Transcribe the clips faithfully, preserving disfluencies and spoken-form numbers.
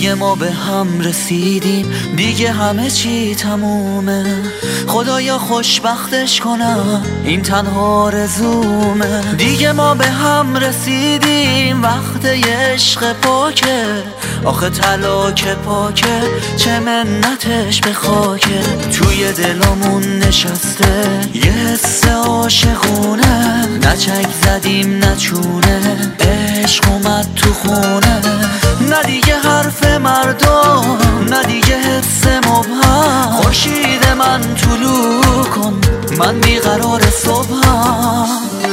دیگه ما به هم رسیدیم، دیگه همه چی تمومه. خدایا خوشبختش کنم، این تنها آرزومه. دیگه ما به هم رسیدیم، وقت عشق پاکه. آخه طلا که پاکه، چه منتش به خاکه. توی دلمون نشسته یه حس عاشقونه، نه چک زدیم نه چونه، عشق اومد تو خونه. نه دیگه حرف مردم، نه دیگه حس مبهم. خورشید من طلوع کن، من بیقرار صبحم.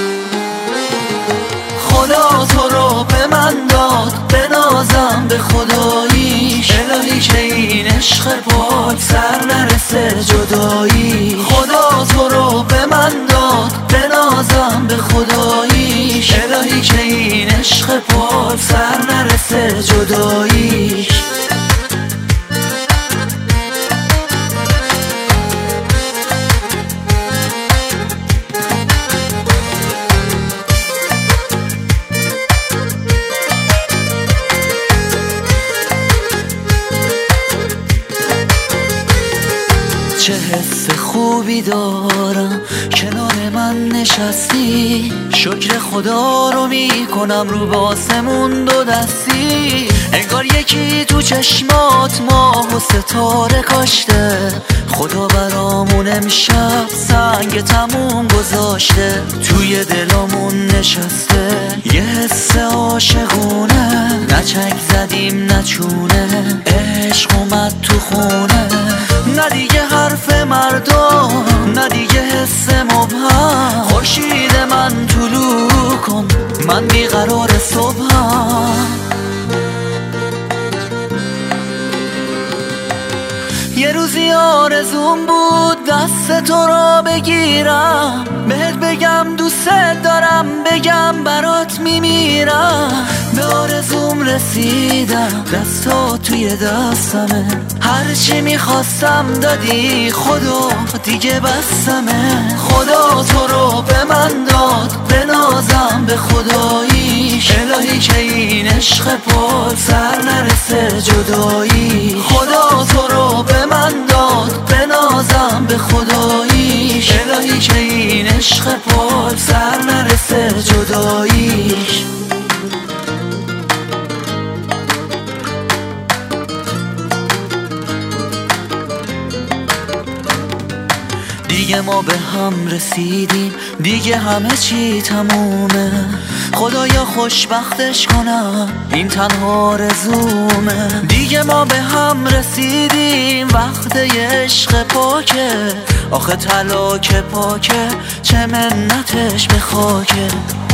خدا تو رو به من داد، بنازم به خداییش. الهی که این عشق پاک سر نرسه جدایی. خدا تو رو به من داد، بنازم به خداییش. الهی که این عشق پاک سر نرسه جداییش. چه حس خوبی دارم کنار من نشستی. شکر خدا رو میکنم رو به آسمون دو دستی. انگار یکی تو چشمات ماه و ستاره کاشته. خدا برامون امشب سنگ تموم گذاشته. توی دلمون نشسته یه حس عاشقونه، نه چک زدیم نه چونه، عشق اومد تو خونه. نه دیگه حرف مردم، نه دیگه حس مبهم. خورشید من طلوع کن، من بیقرار صبحم. یه روزی آرزوم بود دست تو را بگیرم، بهت بگم دوست دارم، بگم برات میمیرم. به آرزوم رسیدم، دستا توی دستمه. هرچی میخواستم دادی، خدا دیگه بستمه. خدا تو رو به من داد، بنازم به خداییش. الهی که این عشق پاک سر نرسه جدایی. خدا تو رو به من داد، بنازم به خداییش. الهی که این عشق پاک سر نرسه جداییش. دیگه ما به هم رسیدیم، دیگه همه چی تمومه. خدایا خوشبختش کنم، این تنها آرزومه. دیگه ما به هم رسیدیم، وقت عشق پاکه. آخه طلا که پاکه، چه منتش به خاکه.